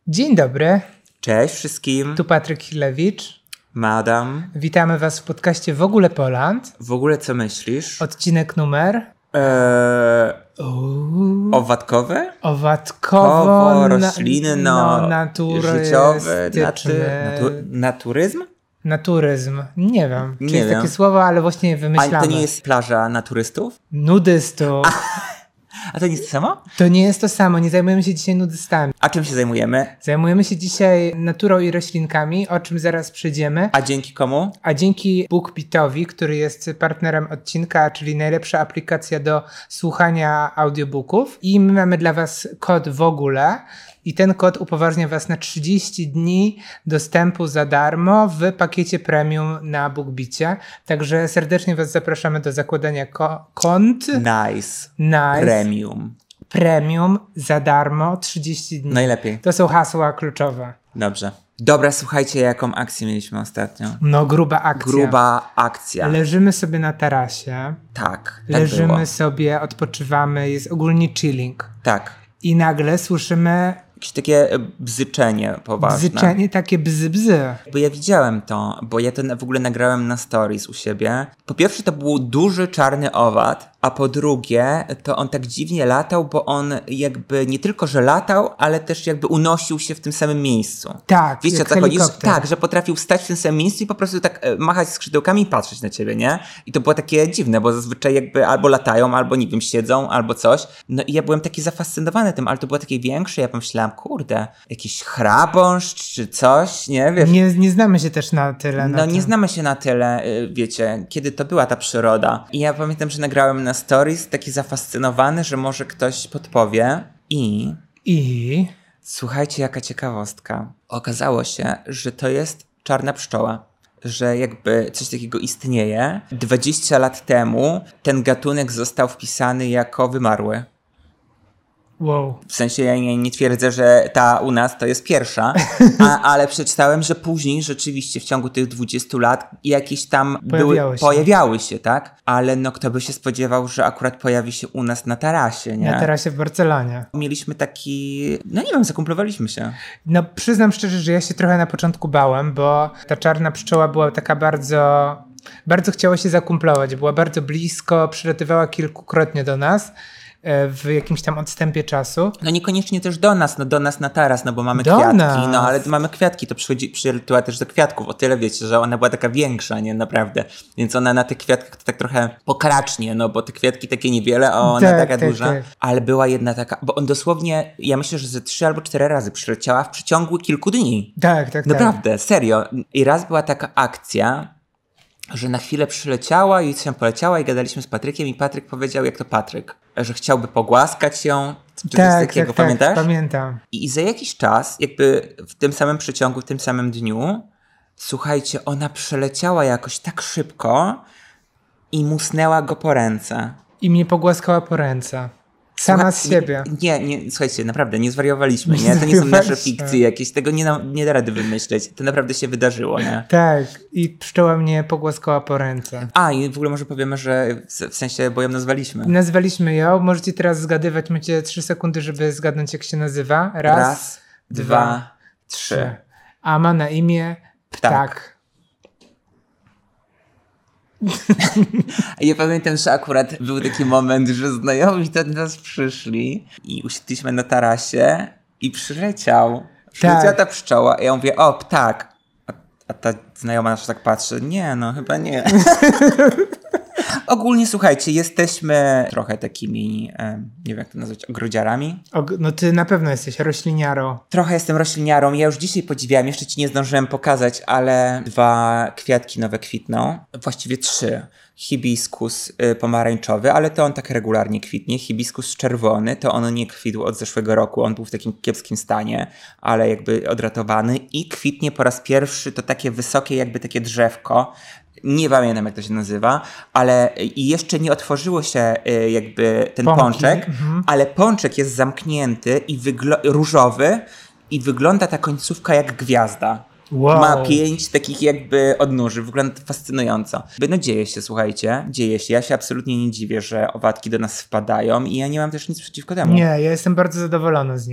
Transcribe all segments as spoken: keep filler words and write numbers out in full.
Dzień dobry. Cześć wszystkim. Tu Patryk Chilewicz. Madam. Witamy was w podcaście W ogóle Poland. W ogóle co myślisz? Odcinek numer... Eee, owatkowy? Owatkowo, roślinno, no, naturystyczny. życiowy, naty, natu, naturyzm? Naturyzm. Nie wiem, czy Nie jest wiem. takie słowo, ale właśnie je wymyślamy. A to nie jest plaża naturystów? Nudystów. A to nie jest to samo? To nie jest to samo, nie zajmujemy się dzisiaj nudystami. A czym się zajmujemy? Zajmujemy się dzisiaj naturą i roślinkami, o czym zaraz przejdziemy. A dzięki komu? A dzięki BookBeatowi, który jest partnerem odcinka, czyli najlepsza aplikacja do słuchania audiobooków. I my mamy dla was kod w ogóle. I ten kod upoważnia was na trzydzieści dni dostępu za darmo w pakiecie premium na BookBeacie. Także serdecznie was zapraszamy do zakładania ko- kont. Nice. Nice. Premium. Premium za darmo trzydzieści dni. Najlepiej. To są hasła kluczowe. Dobrze. Dobra, słuchajcie, jaką akcję mieliśmy ostatnio? No, gruba akcja. Gruba akcja. Leżymy sobie na tarasie. Tak, tak Leżymy było. sobie, odpoczywamy, jest ogólnie chilling. Tak. I nagle słyszymy Jakieś takie bzyczenie poważne. bzyczenie, takie bzy bzy. Bo ja widziałem to, bo ja to w ogóle nagrałem na stories u siebie. Po pierwsze to był duży czarny owad, a po drugie to on tak dziwnie latał, bo on jakby nie tylko, że latał, ale też jakby unosił się w tym samym miejscu. Tak, Wiecie, jak o co chodzi? helikopter. Tak, że potrafił stać w tym samym miejscu i po prostu tak e, machać skrzydełkami i patrzeć na ciebie, nie? I to było takie dziwne, bo zazwyczaj jakby albo latają, albo nie wiem, siedzą, albo coś. No i ja byłem taki zafascynowany tym, ale to było takie większe, ja pomyślałam, kurde, jakiś chrabąszcz czy coś, nie? Wiesz, Nie, nie znamy się też na tyle. Na no tym. nie znamy się na tyle, y, wiecie, kiedy to była ta przyroda. I ja pamiętam, że nagrałem na stories taki zafascynowany, że może ktoś podpowie. I I słuchajcie, jaka ciekawostka. Okazało się, że to jest czarna pszczoła. Że jakby coś takiego istnieje. dwadzieścia lat temu ten gatunek został wpisany jako wymarły. wow. W sensie ja nie, nie twierdzę, że ta u nas to jest pierwsza, a, ale przeczytałem, że później rzeczywiście w ciągu tych dwudziestu lat jakieś tam Pojawiały były, się. pojawiały się, tak? Ale no kto by się spodziewał, że akurat pojawi się u nas na tarasie, nie? Na tarasie w Barcelonie. Mieliśmy taki, no nie wiem, zakumplowaliśmy się. No przyznam szczerze, że ja się trochę na początku bałem, bo ta czarna pszczoła była taka bardzo... Bardzo chciało się zakumplować. Była bardzo blisko, przylatywała kilkukrotnie do nas w jakimś tam odstępie czasu. No niekoniecznie też do nas, no do nas na taras, no bo mamy Do kwiatki, nas. no ale mamy kwiatki, to przychodzi, przylatyła też do kwiatków, o tyle wiecie, że ona była taka większa, nie, naprawdę, więc ona na tych kwiatkach to tak trochę pokracznie, no bo te kwiatki takie niewiele, a ona Tak, taka tak, duża, tak. ale była jedna taka, bo on dosłownie, ja myślę, że ze trzy albo cztery razy przyleciała w przeciągu kilku dni. Tak, tak, tak. Naprawdę, serio. I raz była taka akcja, że na chwilę przyleciała i się poleciała i gadaliśmy z Patrykiem i Patryk powiedział, jak to Patryk, że chciałby pogłaskać ją, czy coś Tak, takiego, tak, tak, pamiętasz? pamiętam. I za jakiś czas, jakby w tym samym przeciągu, w tym samym dniu, słuchajcie, ona przeleciała jakoś tak szybko i musnęła go po ręce. I mnie pogłaskała po ręce. Sama z siebie. Nie, nie, słuchajcie, naprawdę, nie zwariowaliśmy, nie? To nie są nasze Zwariowaliśmy. fikcje jakieś, tego nie, da- nie da rady wymyśleć. To naprawdę się wydarzyło, nie? Tak, i pszczoła mnie pogłaskała po ręce. A, i w ogóle może powiemy, że w w sensie, bo ją nazwaliśmy. Nazwaliśmy ją, możecie teraz zgadywać, macie trzy sekundy, żeby zgadnąć, jak się nazywa. Raz, Raz, dwa, trzy. trzy. A ma na imię Ptak. Ptak. Ja pamiętam, że akurat był taki moment, że znajomi do nas przyszli i usiedliśmy na tarasie i przyleciał. Przyleciała Tak. ta pszczoła i ja mówię, o, ptak. A, a ta znajoma nasza tak patrzy, nie, no chyba nie. Ogólnie, słuchajcie, jesteśmy trochę takimi, e, nie wiem jak to nazwać, ogrodziarami. O, no ty na pewno jesteś rośliniarą. Trochę jestem rośliniarą. Ja już dzisiaj podziwiałem, jeszcze ci nie zdążyłem pokazać, ale dwa kwiatki nowe kwitną. Właściwie trzy. Hibiskus y, pomarańczowy, ale to on tak regularnie kwitnie. Hibiskus czerwony, to on nie kwitł od zeszłego roku. On był w takim kiepskim stanie, ale jakby odratowany. I kwitnie po raz pierwszy to takie wysokie jakby takie drzewko. Nie pamiętam, jak to się nazywa, ale i jeszcze nie otworzyło się y, jakby ten Pąki, pączek, mhm. ale pączek jest zamknięty i wyglo- różowy i wygląda ta końcówka jak gwiazda. Wow. Ma pięć takich jakby odnóży, wygląda to fascynująco. No dzieje się, słuchajcie, dzieje się. Ja się absolutnie nie dziwię, że owatki do nas wpadają i ja nie mam też nic przeciwko temu. Nie, ja jestem bardzo zadowolony z nich.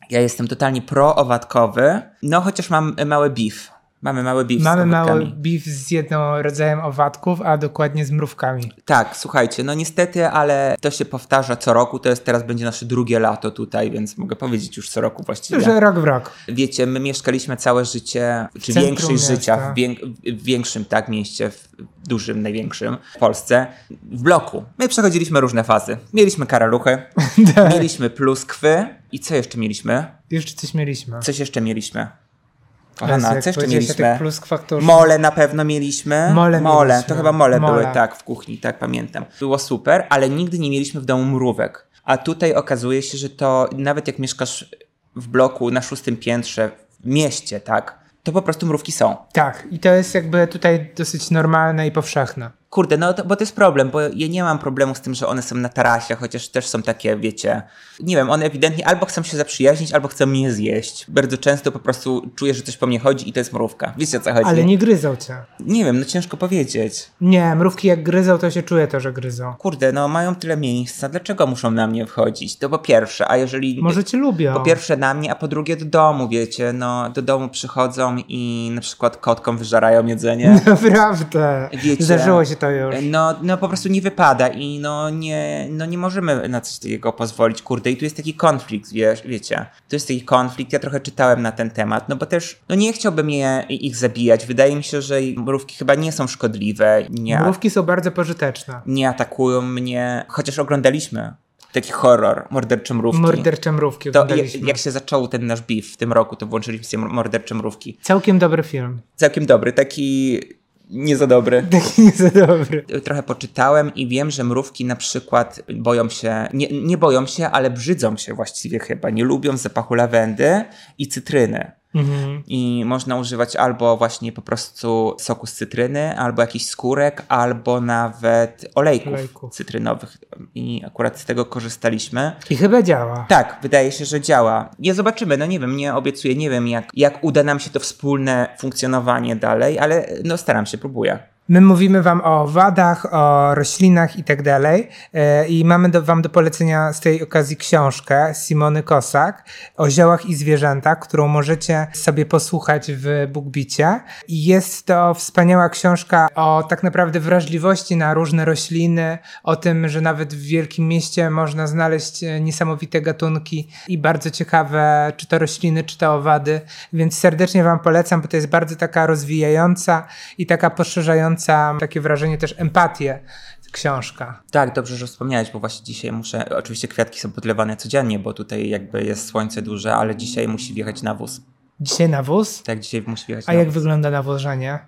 Ja jestem totalnie pro-owatkowy, no chociaż mam mały beef. Mamy mały beef Mamy z mały owatkami. beef z jednym rodzajem owatków, a dokładnie z mrówkami. Tak, słuchajcie, no niestety, ale to się powtarza co roku, to jest teraz będzie nasze drugie lato tutaj, więc mogę powiedzieć już co roku właściwie. Że rok w rok. Wiecie, my mieszkaliśmy całe życie, czy centrum większość miasta. życia w, wiek- w większym tak mieście, w dużym, największym w Polsce, w bloku. My przechodziliśmy różne fazy. Mieliśmy karaluchy, mieliśmy pluskwy i co jeszcze mieliśmy? Jeszcze coś mieliśmy. Coś jeszcze mieliśmy. Jezu, Kochana, jak co jeszcze powiedziałeś o tych mieliśmy? pluskwach, to już- Mole na pewno mieliśmy. Mole mieliśmy. To chyba mole, Mole. były, tak, w kuchni, tak pamiętam. Było super, ale nigdy nie mieliśmy w domu mrówek. A tutaj okazuje się, że to nawet jak mieszkasz w bloku na szóstym piętrze w mieście, tak, to po prostu mrówki są. Tak, i to jest jakby tutaj dosyć normalne i powszechne. Kurde, no to, bo to jest problem, bo ja nie mam problemu z tym, że one są na tarasie, chociaż też są takie, wiecie, nie wiem, one ewidentnie albo chcą się zaprzyjaźnić, albo chcą mnie zjeść. Bardzo często po prostu czuję, że coś po mnie chodzi i to jest mrówka. Wiecie, o co chodzi? Ale nie gryzą cię. Nie wiem, no ciężko powiedzieć. Nie, mrówki jak gryzą, to się czuje to, że gryzą. Kurde, no mają tyle miejsca, dlaczego muszą na mnie wchodzić? To po pierwsze, a jeżeli... Może cię lubią. Po pierwsze na mnie, a po drugie do domu, wiecie, no do domu przychodzą i na przykład kotkom wyżerają jedzenie. Naprawdę. Wiecie, Zdarzyło się to już. No, no po prostu nie wypada i no nie, no nie możemy na coś takiego pozwolić, kurde. I tu jest taki konflikt, wiesz, wiecie. Tu jest taki konflikt, ja trochę czytałem na ten temat, no bo też, no nie chciałbym je, ich zabijać. Wydaje mi się, że mrówki chyba nie są szkodliwe. Nie, Mrówki są bardzo pożyteczne. nie atakują mnie, chociaż oglądaliśmy taki horror, mordercze mrówki. Mordercze mrówki To oglądaliśmy. jak, jak się zaczął ten nasz beef w tym roku, to włączyliśmy sobie mordercze mrówki. Całkiem dobry film. Całkiem dobry, taki nie za dobry. Taki nie za dobry. Trochę poczytałem i wiem, że mrówki na przykład boją się, nie, nie boją się, ale brzydzą się właściwie chyba. Nie lubią zapachu lawendy i cytryny. Mhm. I można używać albo właśnie po prostu soku z cytryny, albo jakichś skórek, albo nawet olejków, Olejków. cytrynowych. I akurat z tego korzystaliśmy. I chyba działa. Tak, wydaje się, że działa. Nie zobaczymy, no nie wiem, nie obiecuję, nie wiem jak, jak uda nam się to wspólne funkcjonowanie dalej, ale no staram się, próbuję. My mówimy wam o wadach, o roślinach i tak dalej e, i mamy do, wam do polecenia z tej okazji książkę Simony Kosak o ziołach i zwierzętach, którą możecie sobie posłuchać w BookBeatie. I jest to wspaniała książka o tak naprawdę wrażliwości na różne rośliny, o tym, że nawet w wielkim mieście można znaleźć niesamowite gatunki i bardzo ciekawe, czy to rośliny, czy to owady, więc serdecznie wam polecam, bo to jest bardzo taka rozwijająca i taka poszerzająca takie wrażenie też empatię książka. Tak, dobrze, że wspomniałeś, bo właśnie dzisiaj muszę, oczywiście kwiatki są podlewane codziennie, bo tutaj jakby jest słońce duże, ale dzisiaj musi wjechać nawóz. Dzisiaj nawóz? Tak, dzisiaj musi wjechać A nawóz. jak wygląda nawożenie?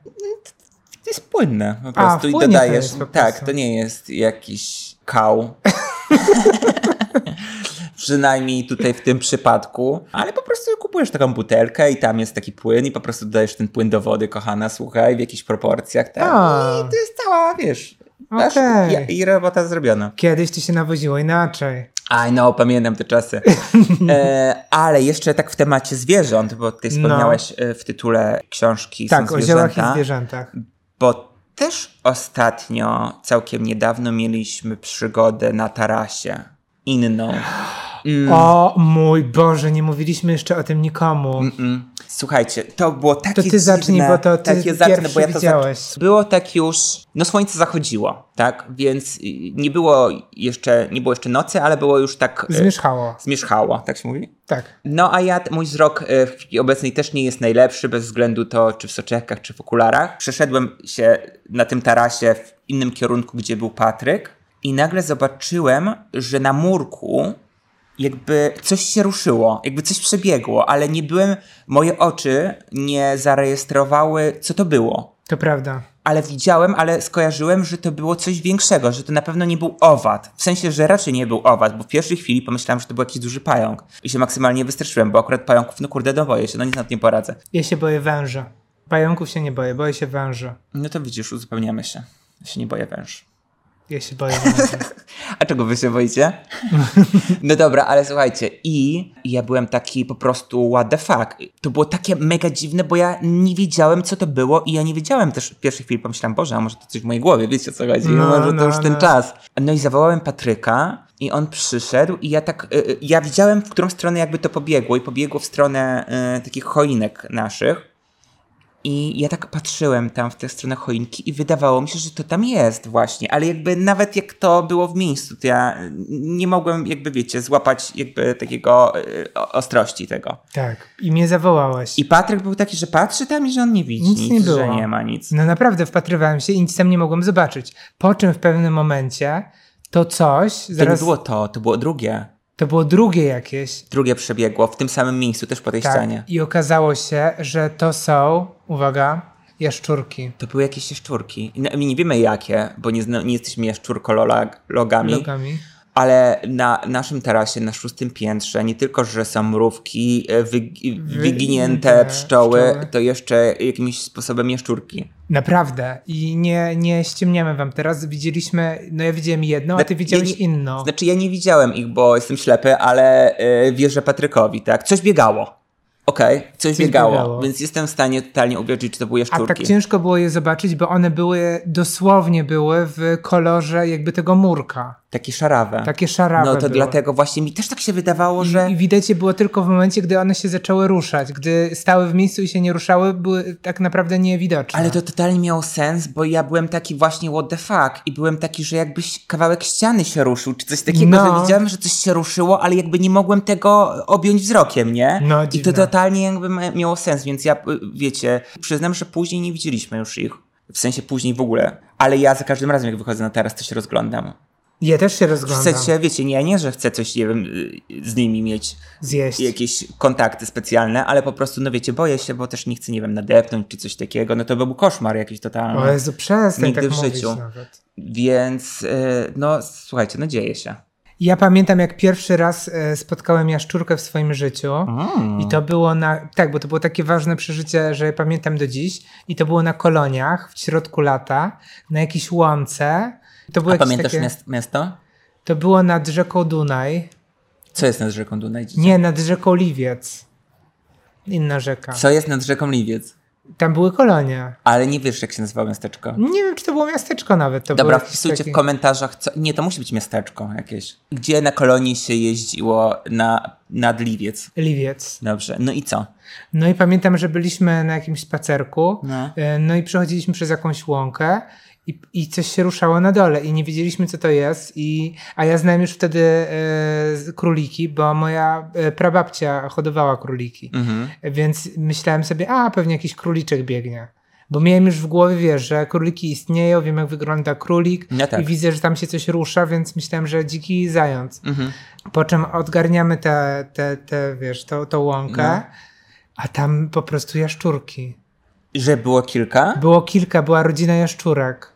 To jest płynne po A, prostu i płynie to dodajesz. jest po Tak, prostu. to nie jest jakiś kał. Przynajmniej tutaj w tym przypadku, ale po prostu kupujesz taką butelkę i tam jest taki płyn i po prostu dodajesz ten płyn do wody, kochana, słuchaj, w jakichś proporcjach, tak? A. I to jest cała, wiesz, masz, Okej. i, i robota zrobiona. Kiedyś to się nawoziło inaczej. I know, pamiętam te czasy. E, ale jeszcze tak w temacie zwierząt, bo ty wspomniałeś no. w tytule książki Tak, są o zwierzęta, ziołach i zwierzętach. Bo też ostatnio, całkiem niedawno mieliśmy przygodę na tarasie. Inną. Mm. O mój Boże, nie mówiliśmy jeszcze o tym nikomu. Mm-mm. Słuchajcie, to było takie To ty dziwne, zacznij, bo to ty takie zacznę, pierwszy bo ja to widziałeś. zac... Było tak już, no słońce zachodziło, tak, więc nie było jeszcze, nie było jeszcze nocy, ale było już tak... Zmierzchało. E, zmierzchało, tak się mówi? Tak. No a ja, mój wzrok e, w chwili obecnej też nie jest najlepszy, bez względu to, czy w soczewkach, czy w okularach. Przeszedłem się na tym tarasie w innym kierunku, gdzie był Patryk i nagle zobaczyłem, że na murku jakby coś się ruszyło, jakby coś przebiegło, ale nie byłem, moje oczy nie zarejestrowały, co to było. To prawda. Ale widziałem, ale skojarzyłem, że to było coś większego, że to na pewno nie był owad. W sensie, że raczej nie był owad, bo w pierwszej chwili pomyślałem, że to był jakiś duży pająk. I się maksymalnie wystraszyłem, bo akurat pająków, no kurde, no boję się, no nic nad nie poradzę. Ja się boję węża. Pająków się nie boję, boję się węża. No to widzisz, uzupełniamy się. Ja się nie boję węż. Ja się boję węża. A czego wy się boicie? No dobra, ale słuchajcie, i ja byłem taki po prostu what the fuck. To było takie mega dziwne, bo ja nie wiedziałem, co to było i ja nie wiedziałem też w pierwszej chwili, pomyślałem, Boże, a może to coś w mojej głowie, wiecie o co chodzi, No, może to no, już ten no. czas. No i zawołałem Patryka I on przyszedł i ja tak, y, ja widziałem, w którą stronę jakby to pobiegło i pobiegło w stronę y, takich choinek naszych. I ja tak patrzyłem tam w tę stronę choinki i wydawało mi się, że to tam jest właśnie, ale jakby nawet jak to było w miejscu, to ja nie mogłem jakby, wiecie, złapać jakby takiego y, ostrości tego. Tak, i mnie zawołałeś. I Patryk był taki, że patrzy tam i że on nie widzi nic, nic, nie było. że nie ma nic. No naprawdę wpatrywałem się i nic tam nie mogłem zobaczyć. Po czym w pewnym momencie to coś... To zaraz... nie było to, to było drugie. To było drugie jakieś. Drugie przebiegło w tym samym miejscu, też po tej Tak, ścianie. i okazało się, że to są, uwaga, jaszczurki. To były jakieś jaszczurki. No, nie wiemy jakie, bo nie, zna, nie jesteśmy jaszczurkologami. Logami. Ale na naszym tarasie, na szóstym piętrze, nie tylko, że są mrówki, wygi- wyginięte pszczoły, pszczoły, to jeszcze jakimś sposobem jaszczurki. Naprawdę. I nie, nie ściemniamy wam teraz. Widzieliśmy, no ja widziałem jedną, a ty widziałeś ja nie, inną. Znaczy ja nie widziałem ich, bo jestem ślepy, ale y, wierzę Patrykowi, tak? Coś biegało. Okej, okay, coś, coś biegało, biegało, więc jestem w stanie totalnie uwierzyć, czy to były jaszczurki. A tak ciężko było je zobaczyć, bo one były, dosłownie były w kolorze jakby tego murka. Takie szarawe. Takie szarawe No to były. dlatego właśnie mi też tak się wydawało, I, że... I widać je było tylko w momencie, gdy one się zaczęły ruszać. Gdy stały w miejscu i się nie ruszały, były tak naprawdę niewidoczne. Ale to totalnie miało sens, bo ja byłem taki właśnie what the fuck i byłem taki, że jakbyś kawałek ściany się ruszył, czy coś takiego, no. że widziałem, że coś się ruszyło, ale jakby nie mogłem tego objąć wzrokiem, nie? No, i to totalnie jakby miało sens, więc ja, wiecie, przyznam, że później nie widzieliśmy już ich. W sensie później w ogóle. Ale ja za każdym razem, jak wychodzę na taras, to się rozglądam. Ja też się rozglądam. Chcecie, wiecie, nie, nie, że chcę coś, nie wiem, z nimi mieć. Zjeść. Jakieś kontakty specjalne, ale po prostu, no wiecie, boję się, bo też nie chcę, nie wiem, nadepnąć czy coś takiego. No to byłby koszmar jakiś totalny. O Jezu, przestań Nigdy tak w mówić życiu. nawet. Więc, no słuchajcie, no dzieje się. Ja pamiętam, jak pierwszy raz spotkałem jaszczurkę w swoim życiu mm. i to było na, tak, bo to było takie ważne przeżycie, że pamiętam do dziś i to było na koloniach w środku lata, na jakiejś łące. To było A pamiętasz takie... miasto? To było nad rzeką Dunaj. Co jest nad rzeką Dunaj? Nie, nad rzeką Liwiec. Inna rzeka. Co jest nad rzeką Liwiec? Tam były kolonie. Ale nie wiesz, jak się nazywało miasteczko. Nie wiem, czy to było miasteczko nawet. To Dobra, było wpisujcie taki... w komentarzach. Co... Nie, to musi być miasteczko jakieś. Gdzie na kolonii się jeździło na, nad Liwiec? Liwiec. Dobrze, no i co? No i pamiętam, że byliśmy na jakimś spacerku. No, no i przechodziliśmy przez jakąś łąkę. I, I coś się ruszało na dole i nie wiedzieliśmy, co to jest. I, a ja znałem już wtedy e, króliki, bo moja e, prababcia hodowała króliki. Mhm. Więc myślałem sobie, a pewnie jakiś króliczek biegnie. Bo miałem już w głowie, wiesz, że króliki istnieją, wiem jak wygląda królik no tak. i widzę, że tam się coś rusza, więc myślałem, że dziki zając. Mhm. Po czym odgarniamy tę, te, te, wiesz, tą, tą łąkę, no. A tam po prostu jaszczurki. Że było kilka? Było kilka, była rodzina jaszczurek.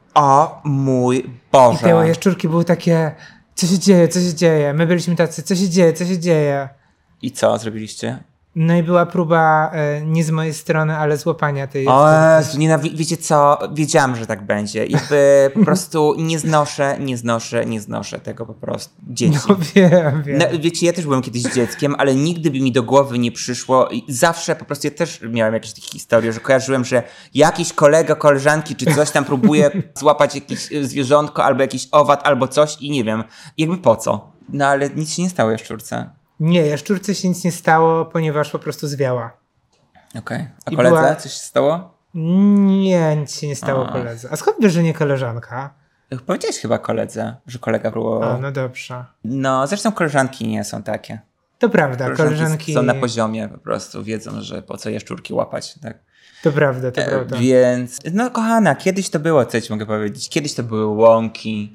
O mój Boże. I te jaszczurki były takie, co się dzieje, co się dzieje. My byliśmy tacy, co się dzieje, co się dzieje. I co zrobiliście? No i była próba, e, nie z mojej strony, ale złapania tej jaszczurki. O nienawi- wiecie co, wiedziałam, że tak będzie. Jakby po prostu nie znoszę, nie znoszę, nie znoszę tego po prostu. Dzieci. No wiem, wiem. No, wiecie, ja też byłem kiedyś dzieckiem, ale nigdy by mi do głowy nie przyszło i zawsze po prostu ja też miałem jakieś takie historie, że kojarzyłem, że jakiś kolega, koleżanki czy coś tam próbuje złapać jakieś zwierzątko albo jakiś owad albo coś i nie wiem, jakby po co. No ale nic się nie stało jaszczurce. Nie, jaszczurce się nic nie stało, ponieważ po prostu zwiała. Okej. Okay. A I koledze była... coś się stało? Nie, nic się nie stało A. koledze. A skąd wiesz, że nie koleżanka? Powiedziałeś chyba koledze, że kolega próbował. A, no dobrze. No, zresztą koleżanki nie są takie. To prawda, koleżanki... koleżanki są na poziomie po prostu, wiedzą, że po co jaszczurki łapać, tak? To prawda, to e, prawda. Więc, no kochana, kiedyś to było, co ci mogę powiedzieć, kiedyś to były łąki,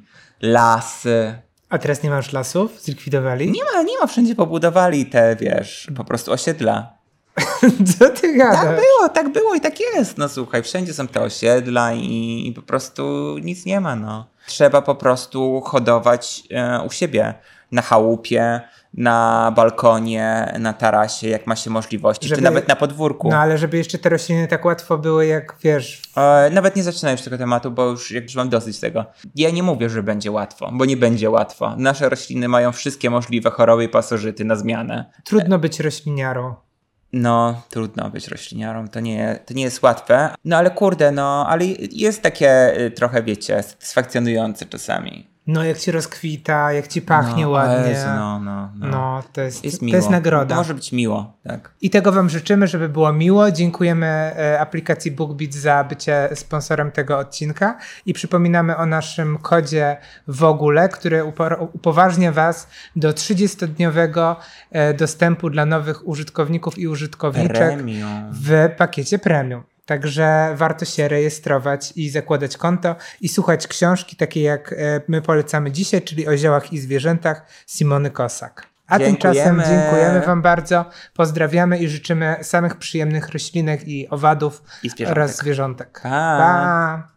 lasy. A teraz nie masz lasów? Zlikwidowali? Nie ma, nie ma, wszędzie pobudowali te, wiesz, po prostu osiedla. Co ty gadasz? Tak było, tak było i tak jest. No słuchaj, wszędzie są te osiedla i, i po prostu nic nie ma, no. Trzeba po prostu hodować e, u siebie, na chałupie, na balkonie, na tarasie, jak ma się możliwości, żeby, czy nawet na podwórku. No ale żeby jeszcze te rośliny tak łatwo były, jak wiesz... E, nawet nie zaczynaj już tego tematu, bo już, już mam dosyć tego. Ja nie mówię, że będzie łatwo, bo nie będzie łatwo. Nasze rośliny mają wszystkie możliwe choroby i pasożyty na zmianę. Trudno być rośliniarą. No, trudno być rośliniarą, to nie, to nie jest łatwe. No ale kurde, no, ale jest takie y, trochę, wiecie, satysfakcjonujące czasami. No jak ci rozkwita, jak ci pachnie no, ładnie. Jezu, no, no, no. no to jest, jest, to miło. jest nagroda. Może być miło, tak. I tego wam życzymy, żeby było miło. Dziękujemy e, aplikacji BookBeat za bycie sponsorem tego odcinka i przypominamy o naszym kodzie w ogóle, który upo- upoważnia was do trzydziestodniowego e, dostępu dla nowych użytkowników i użytkowniczek Premium. w pakiecie premium. Także warto się rejestrować i zakładać konto i słuchać książki takiej jak e, my polecamy dzisiaj, czyli o ziołach i zwierzętach Simony Kosak. A Dziękujemy. tymczasem dziękujemy wam bardzo, pozdrawiamy i życzymy samych przyjemnych roślinek i owadów I zwierzątek. oraz zwierzątek. Pa. Pa.